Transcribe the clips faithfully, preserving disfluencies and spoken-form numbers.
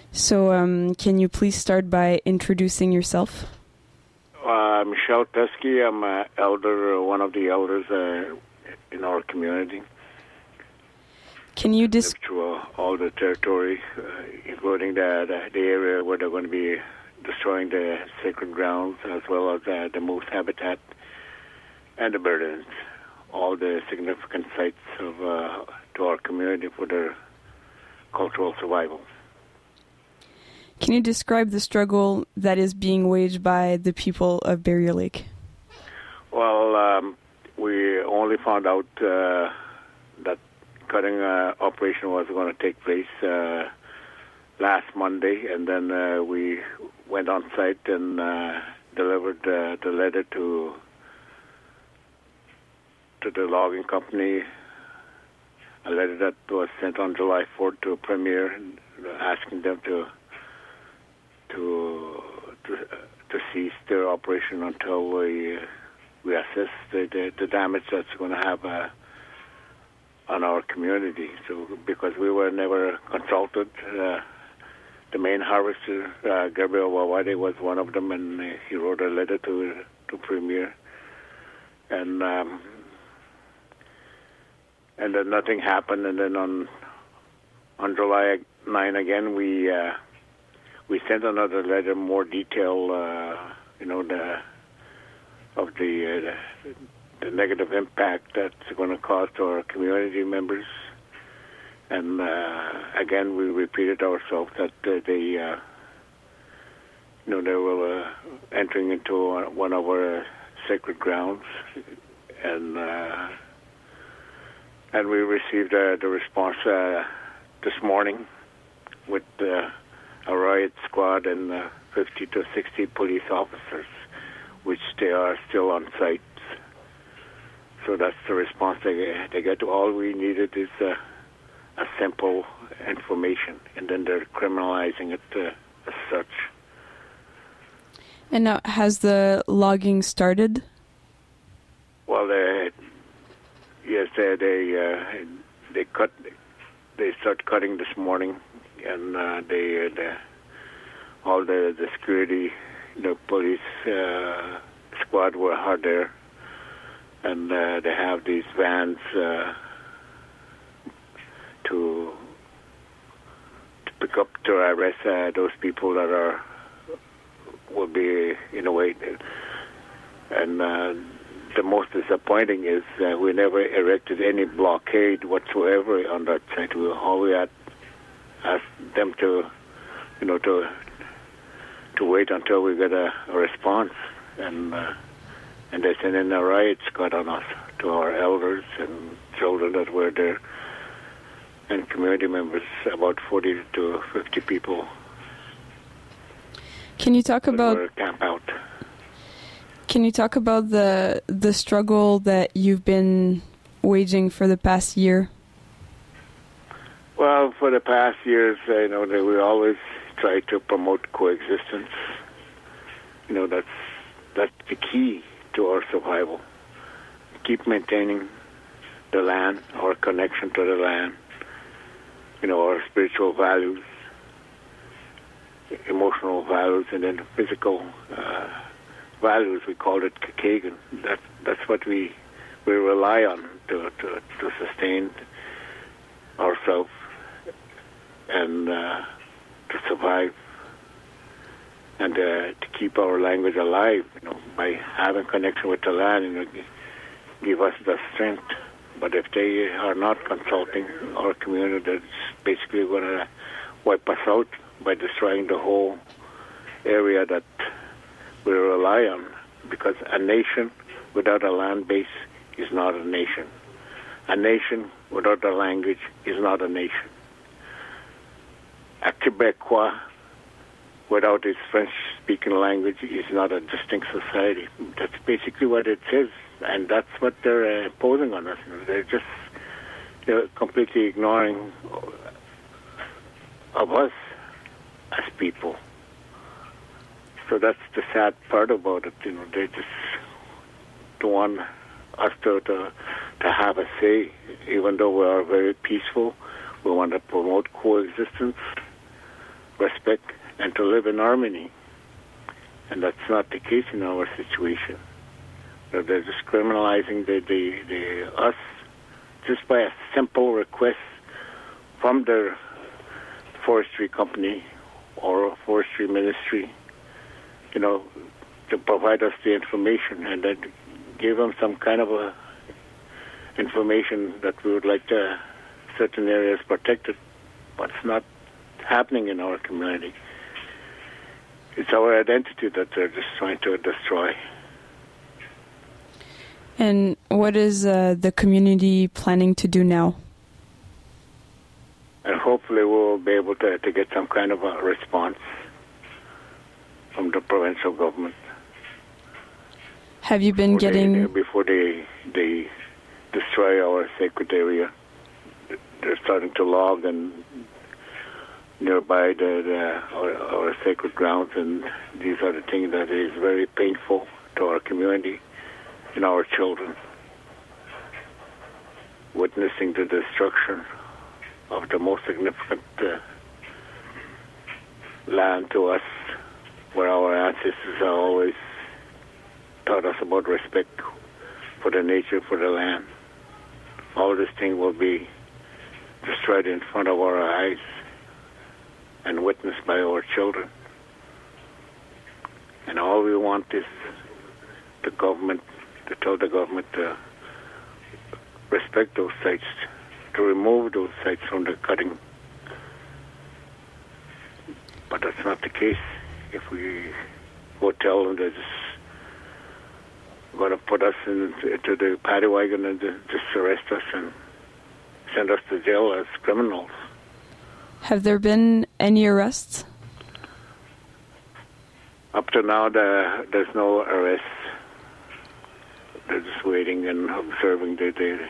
So um, can you please start by introducing yourself? Uh, Michelle Teskey. I'm an elder, uh, one of the elders uh, in our community. Can you dis- through uh, all the territory, uh, including the, the the area where they're going to be destroying the sacred grounds, as well as uh, the moose habitat and the burdens, all the significant sites of uh, to our community for their cultural survival. Can you describe the struggle that is being waged by the people of Barrier Lake? Well, um, we only found out uh, that cutting uh, operation was going to take place uh, last Monday, and then uh, we went on site and uh, delivered uh, the letter to to the logging company, a letter that was sent on July fourth to a premier, asking them to to to, to cease their operation until we we assess the, the, the damage that's going to have uh, on our community. So because we were never consulted, uh, the main harvester, uh, Gabriel Wawade, was one of them, and uh, he wrote a letter to to premier, and um, and then nothing happened. And then on on July ninth again, we uh, we sent another letter, more detail, uh, you know, the of the, uh, the negative impact that's going to cause to our community members. And uh, again, we repeated ourselves that uh, they, uh, you know, they were uh, entering into uh, one of our uh, sacred grounds, and uh, and we received uh, the response uh, this morning with uh, a riot squad and uh, fifty to sixty police officers, which they are still on site. So that's the response they, they get. All we needed is uh, a simple information, and then they're criminalizing it uh, as such. And now, has the logging started? Well, they, yes, they they, uh, they cut. They start cutting this morning, and uh, they, uh, the, all the, the security, the police uh, squad were hard there, and uh, they have these vans uh, to to pick up, to arrest uh, those people that are will be in a way. And uh, the most disappointing is uh, we never erected any blockade whatsoever on that site. We always had asked them to, you know, to to wait until we get a, a response, and uh, and they sent in a riot squad on us, to our elders and children that were there, and community members, about forty to fifty people. Can you talk about were camp out. Can you talk about the the struggle that you've been waging for the past year? Well, for the past years, uh, you know, we always try to promote coexistence. You know, that's that's the key to our survival. Keep maintaining the land, our connection to the land, you know, our spiritual values, emotional values, and then physical uh, values. We call it Kakagan. That, that's what we we rely on to, to, to sustain ourselves and uh, to survive, and uh, to keep our language alive, you know, by having connection with the land, you know, give us the strength. But if they are not consulting our community, that's basically going to wipe us out by destroying the whole area that we rely on. Because a nation without a land base is not a nation. A nation without a language is not a nation. A Quebecois without its French-speaking language is not a distinct society. That's basically what it says, and that's what they're uh, imposing on us. They're just they're completely ignoring of us as people. So that's the sad part about it. You know, they just don't want us to, to to have a say, even though we are very peaceful. We want to promote coexistence respect and to live in harmony. And that's not the case in our situation. So they're just criminalizing the, the, the us just by a simple request from their forestry company or forestry ministry, you know, to provide us the information and then give them some kind of a information that we would like to certain areas protected, but it's not happening in our community. It's our identity that they're just trying to destroy. And what is uh, the community planning to do now? And hopefully we'll be able to, to get some kind of a response from the provincial government. Have you been before getting... They, before they, they destroy our sacred area. They're starting to log and nearby the, the, our, our sacred grounds, and these are the things that is very painful to our community and our children. Witnessing the destruction of the most significant uh, land to us, where our ancestors have always taught us about respect for the nature, for the land. All this thing will be destroyed in front of our eyes and witnessed by our children. And all we want is the government, to tell the government to respect those sites, to remove those sites from the cutting. But that's not the case. If we go tell them they're just going to put us into, into the paddy wagon and just arrest us and send us to jail as criminals. Have there been any arrests? Up to now, the, there's no arrests. They're just waiting and observing the the,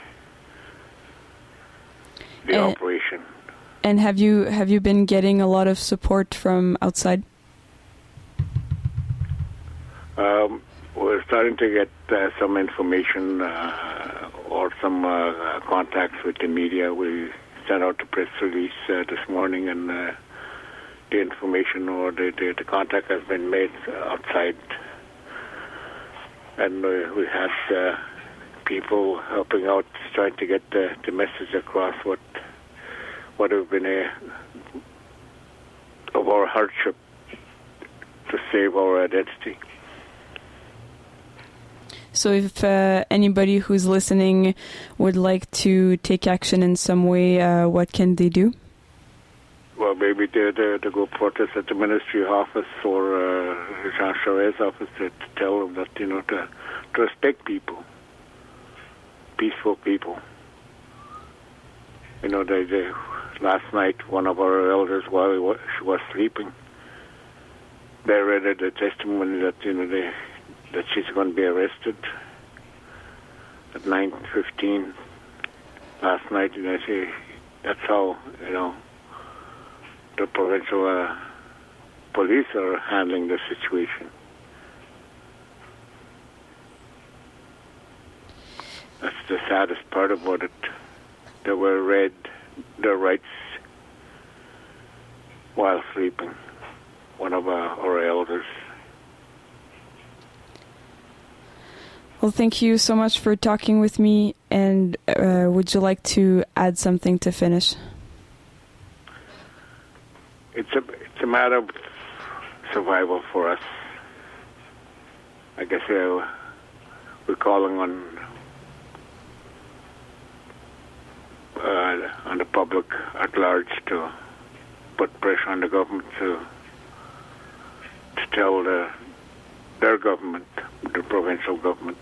the and, operation. And have you have you been getting a lot of support from outside? Um, we're starting to get uh, some information uh, or some uh, contacts with the media. We sent out a press release uh, this morning, and uh, the information or the, the, the contact has been made outside. And uh, we had uh, people helping out, trying to get the, the message across what what have been a, of our hardship to save our identity. So if uh, anybody who's listening would like to take action in some way, uh, what can they do? Well, maybe to, to, to go protest at the ministry office or uh, Jean Charest's office to, to tell them that, you know, to, to respect people, peaceful people. You know, they, they, last night, one of our elders, while he was, she was sleeping, they read the testimony that, you know, they, that she's going to be arrested at nine fifteen last night. And I say, that's how, you know, the provincial uh, police are handling the situation. That's the saddest part about it. They were read their rights while sleeping, one of our, our elders. Well, thank you so much for talking with me, and uh, would you like to add something to finish? It's a it's a matter of survival for us. I guess uh, we're calling on uh, on the public at large to put pressure on the government to to tell the, their government, the provincial government,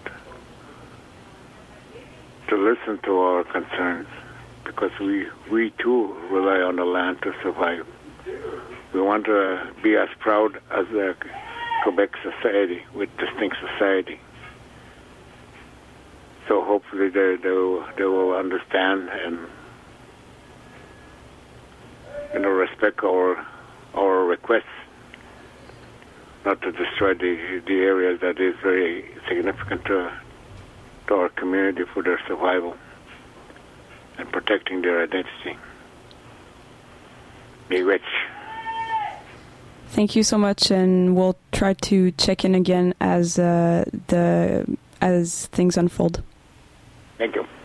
to listen to our concerns, because we we too rely on the land to survive. We want to be as proud as the Quebec society, with distinct society. So hopefully they, they, will, they will understand and, you know, respect our our requests not to destroy the, the areas that is very significant to, to our community for their survival and protecting their identity. Be rich. Thank you so much, and we'll try to check in again as uh, the as things unfold. Thank you.